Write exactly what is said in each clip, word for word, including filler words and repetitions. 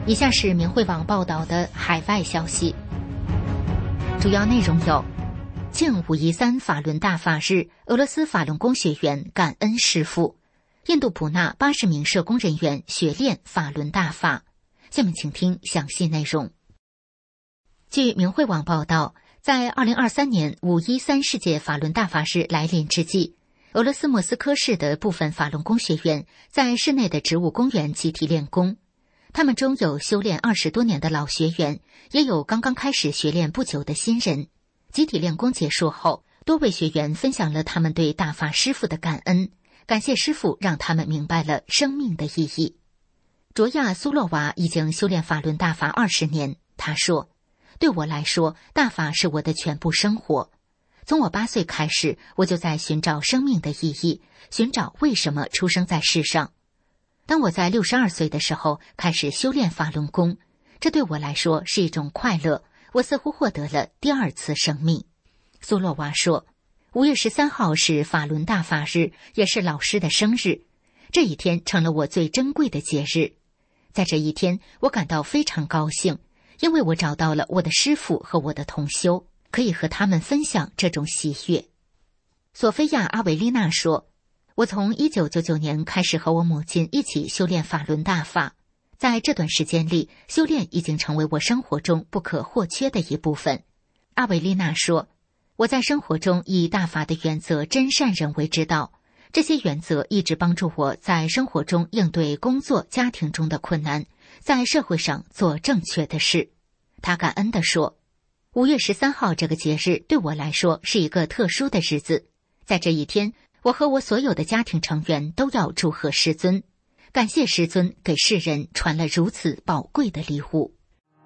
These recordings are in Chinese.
以下是明慧网报道的海外消息，主要内容有：庆五一三法轮大法日，俄罗斯法轮功学员感恩师父；印度普纳八十名社工人员学练法轮大法。下面请听详细内容。据明慧网报道，在二零二三年五一三世界法轮大法日来临之际，俄罗斯莫斯科市的部分法轮功学员在市内的植物公园集体练功。他们中有修炼二十多年的老学员，也有刚刚开始学练不久的新人。集体练功结束后，多位学员分享了他们对大法师父的感恩，感谢师父让他们明白了生命的意义。卓亚苏洛娃已经修炼法轮大法二十年，他说：“对我来说，大法是我的全部生活。从我八岁开始，我就在寻找生命的意义，寻找为什么出生在世上。当我在六十二岁的时候开始修炼法轮功，这对我来说是一种快乐，我似乎获得了第二次生命。”苏洛娃说，五月十三号是法轮大法日，也是老师的生日，这一天成了我最珍贵的节日。在这一天，我感到非常高兴，因为我找到了我的师父和我的同修，可以和他们分享这种喜悦。索菲亚·阿维丽娜说，我从一九九九年开始和我母亲一起修炼法轮大法，在这段时间里，修炼已经成为我生活中不可或缺的一部分。阿维丽娜说，我在生活中以大法的原则真善人为指导，这些原则一直帮助我在生活中应对工作、家庭中的困难，在社会上做正确的事。她感恩地说，五月十三号这个节日对我来说是一个特殊的日子，在这一天，我和我所有的家庭成员都要祝贺师尊，感谢师尊给世人传了如此宝贵的礼物。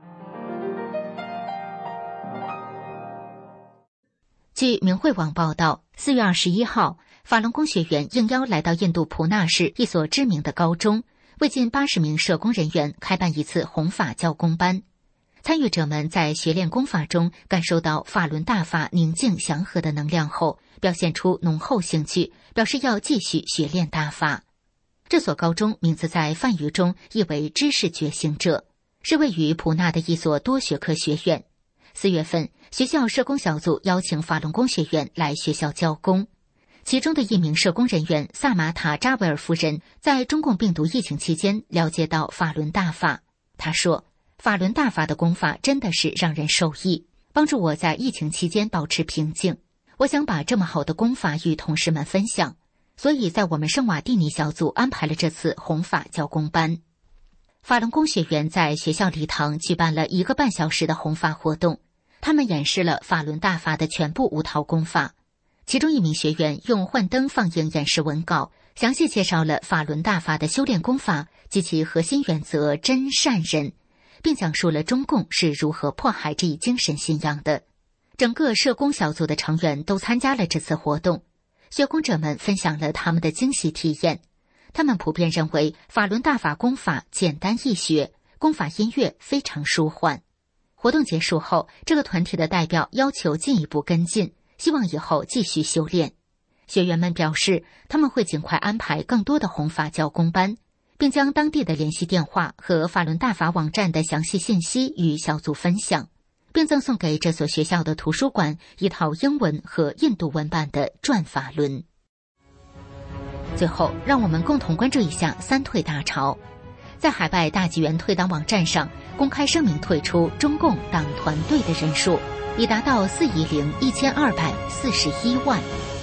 据明慧网报道，四月二十一号，法轮功学员应邀来到印度普纳市一所知名的高中，为近八十名社工人员开办一次弘法教功班。参与者们在学练功法中感受到法轮大法宁静祥和的能量后，表现出浓厚兴趣，表示要继续学练大法。这所高中名字在梵语中意为知识觉醒者，是位于普纳的一所多学科学院。四月份，学校社工小组邀请法轮功学员来学校教功，其中的一名社工人员萨玛塔扎维尔夫人在中共病毒疫情期间了解到法轮大法。她说，法轮大法的功法真的是让人受益，帮助我在疫情期间保持平静。我想把这么好的功法与同事们分享，所以在我们圣瓦蒂尼小组安排了这次弘法教功班。法轮功学员在学校礼堂举办了一个半小时的弘法活动，他们演示了法轮大法的全部五套功法。其中一名学员用幻灯放映演示文稿，详细介绍了法轮大法的修炼功法及其核心原则真善人，并讲述了中共是如何迫害这一精神信仰的。整个社工小组的成员都参加了这次活动，学工者们分享了他们的惊喜体验。他们普遍认为法轮大法功法简单易学，功法音乐非常舒缓。活动结束后，这个团体的代表要求进一步跟进，希望以后继续修炼。学员们表示，他们会尽快安排更多的弘法教功班，并将当地的联系电话和法轮大法网站的详细信息与小组分享，并赠送给这所学校的图书馆一套英文和印度文版的转法轮。最后，让我们共同关注一下三退大潮。在海外大纪元退党网站上公开声明退出中共党团队的人数已达到四亿零一千二百四十一万。